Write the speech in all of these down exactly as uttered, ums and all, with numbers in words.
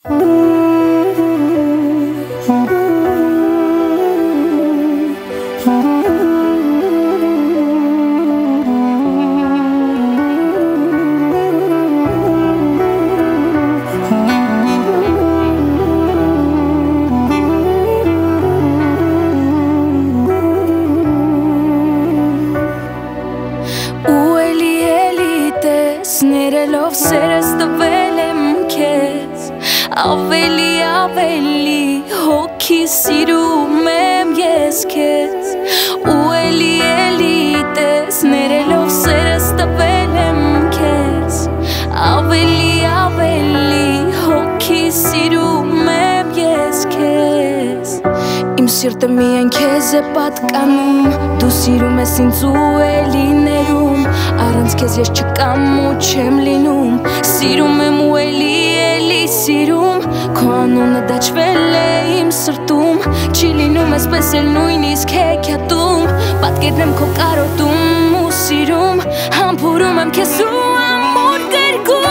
Ներելով սերս տվել եմ քեզ Ավելի ավելի հոգի սիրում եմ ես քեզ Ու էլի էլի տես Ներելով սերս տվել եմ քեզ Ավելի ավելի հոգի սիրում եմ ես քեզ Իմ սիրտը միայն քեզ է պատկանում Դու սիրում ես ինձ ու էլի ներում Առանց քեզ ես չկամ ու չեմ լինում Սիրում եմ ու էլի էլի սիրում Քո անունը դաջվել է իմ սրտում Չի լինում այսպես էլ նույնիսկ հեքիաթում Պատկերն եմ քո կարոտում ու սիրում Համբուրում եմ քեզ ու ամուր գրկում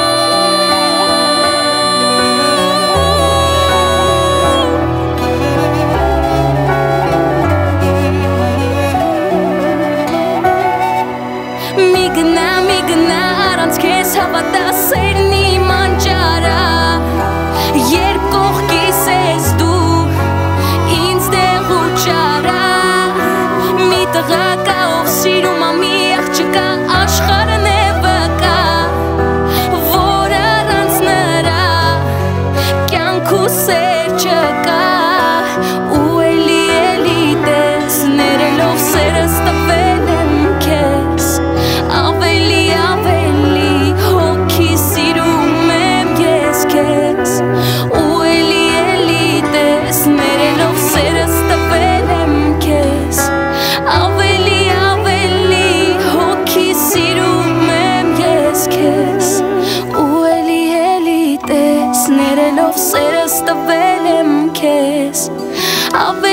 Հավատա սերն իմ անճարա Երբ կողքիս ես դու ինձ դեղ ու ճարա Մի տղա կա ով սիրում ա մի աղջկա աշխարհն է վկա Որ առանց նրա կյանքուս սեր չկա Ու էլի էլի տես ներելով սերս տվել եմ քեզ Ավելի Ներելով սերս տվել եմ քեզ